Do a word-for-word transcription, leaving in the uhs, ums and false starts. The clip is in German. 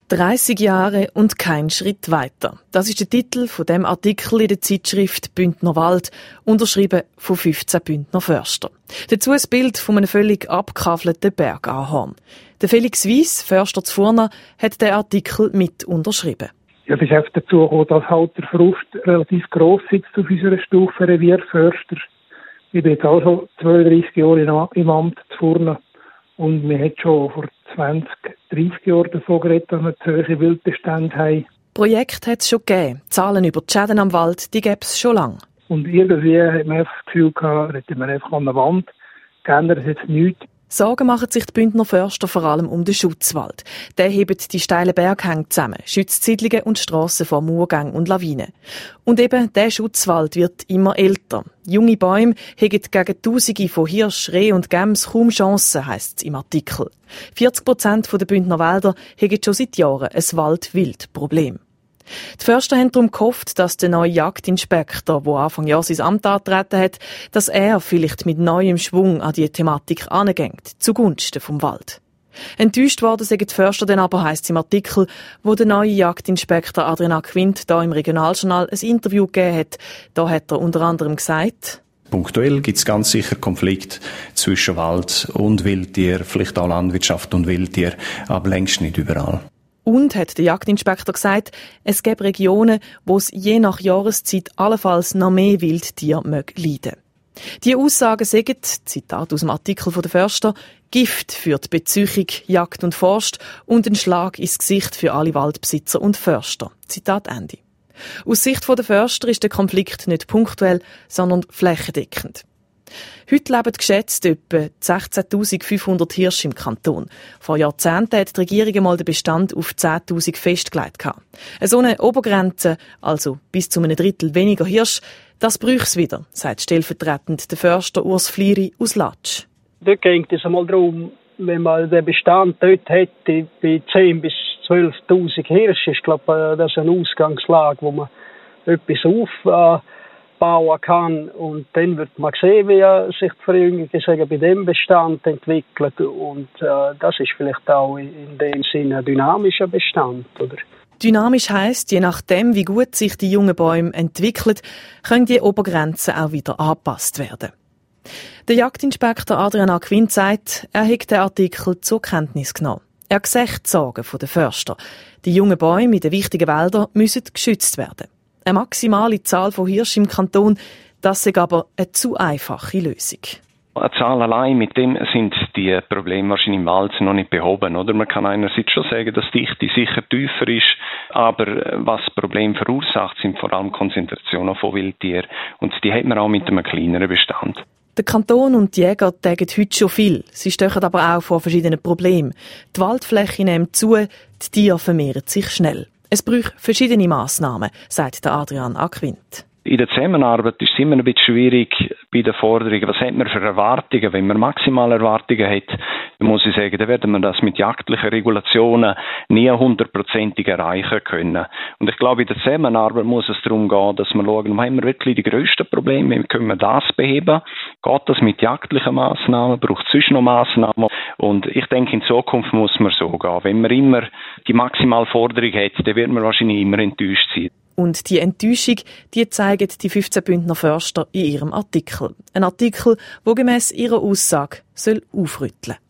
dreissig Jahre und kein Schritt weiter. Das ist der Titel von dem Artikel in der Zeitschrift Bündner Wald, unterschrieben von fünfzehn Bündner Förster. Dazu ein Bild von einem völlig abgekafelten Bergahorn. Der Felix Weiss, Förster zu Furna, hat den Artikel mit unterschrieben. Ja, es ist einfach dazu gekommen, dass halt der Frust relativ gross sitzt auf unserer Stufe Revierförster. Ich bin jetzt auch schon zweiunddreissig Jahre im Amt zu Furna. Und wir haben schon vor zwanzig, dreissig Jahren davon geredet, dass wir zu hohe Wildbestände haben. Projekt hat es schon gegeben. Zahlen über die Schäden am Wald, die gäbe es schon lange. Und irgendwie hat man einfach das Gefühl gehabt, hätten wir einfach an der Wand, geändert jetzt nichts. Sorgen machen sich die Bündner Förster vor allem um den Schutzwald. Der hebt die steilen Berghänge zusammen, schützt Siedlungen und Strassen vor Murgängen und Lawinen. Und eben, der Schutzwald wird immer älter. Junge Bäume haben gegen Tausende von Hirsch, Reh und Gäms kaum Chancen, heisst es im Artikel. vierzig Prozent der Bündner Wälder haben schon seit Jahren ein Wald-Wild-Problem. Die Förster haben darum gehofft, dass der neue Jagdinspektor, der Anfang Jahr sein Amt angetreten hat, dass er vielleicht mit neuem Schwung an diese Thematik angeht, zugunsten vom Wald. Enttäuscht worden sind die Förster dann aber, heisst es im Artikel, wo der neue Jagdinspektor Adrian Aquint da im Regionaljournal ein Interview gegeben hat. Da hat er unter anderem gesagt: Punktuell gibt es ganz sicher Konflikte zwischen Wald und Wildtier, vielleicht auch Landwirtschaft und Wildtier, aber längst nicht überall. Und, hat der Jagdinspektor gesagt, es gäbe Regionen, wo es je nach Jahreszeit allenfalls noch mehr Wildtiere leiden mögen. Diese Aussagen sagen, Zitat aus dem Artikel von der Förster, Gift für die Beziehung, Jagd und Forst und ein Schlag ins Gesicht für alle Waldbesitzer und Förster. Zitat Ende. Aus Sicht der Förster ist der Konflikt nicht punktuell, sondern flächendeckend. Heute leben geschätzt etwa sechzehntausendfünfhundert Hirsche im Kanton. Vor Jahrzehnten hat die Regierung mal den Bestand auf zehntausend festgelegt. So eine Obergrenze, also bis zu einem Drittel weniger Hirsch, das bräuchte es wieder, sagt stellvertretend der Förster Urs Flieri aus Latsch. Dort geht es einmal darum, wenn man den Bestand dort hätte, bei zehntausend bis zwölftausend Hirsche, ich glaube, das ist eine Ausgangslage, wo man etwas auf bauen kann, und dann wird man sehen, wie sich die Verjüngung bei dem Bestand entwickelt, und äh, das ist vielleicht auch in dem Sinne ein dynamischer Bestand, oder? Dynamisch heisst, je nachdem, wie gut sich die jungen Bäume entwickeln, können die Obergrenzen auch wieder angepasst werden. Der Jagdinspektor Adrian Aquint sagt, er hat den Artikel zur Kenntnis genommen. Er sieht die Sorgen der Förster. Die jungen Bäume in den wichtigen Wäldern müssen geschützt werden. Eine maximale Zahl von Hirschen im Kanton, das ist aber eine zu einfache Lösung. Eine Zahl allein, mit dem sind die Probleme wahrscheinlich im Wald noch nicht behoben, oder? Man kann einerseits schon sagen, dass die Dichte sicher tiefer ist, aber was das Problem verursacht, sind vor allem Konzentrationen von Wildtieren, und die hat man auch mit einem kleineren Bestand. Der Kanton und die Jäger tagen heute schon viel. Sie stehen aber auch vor verschiedenen Problemen. Die Waldfläche nimmt zu, die Tiere vermehren sich schnell. Es braucht verschiedene Massnahmen, sagt der Adrian Aquint. In der Zusammenarbeit ist es immer ein bisschen schwierig bei den Forderungen. Was hat man für Erwartungen? Wenn man maximale Erwartungen hat, dann muss ich sagen, dann werden wir das mit jagdlichen Regulationen nie hundertprozentig erreichen können. Und ich glaube, in der Zusammenarbeit muss es darum gehen, dass wir schauen, wo haben wir wirklich die grössten Probleme, wie können wir das beheben? Geht das mit jagdlichen Massnahmen? Braucht es sonst noch Massnahmen? Und ich denke, in Zukunft muss man so gehen. Wenn man immer die maximale Forderung hat, dann wird man wahrscheinlich immer enttäuscht sein. Und die Enttäuschung, die zeigen die fünfzehn Bündner Förster in ihrem Artikel. Ein Artikel, der gemäss ihrer Aussage soll aufrütteln.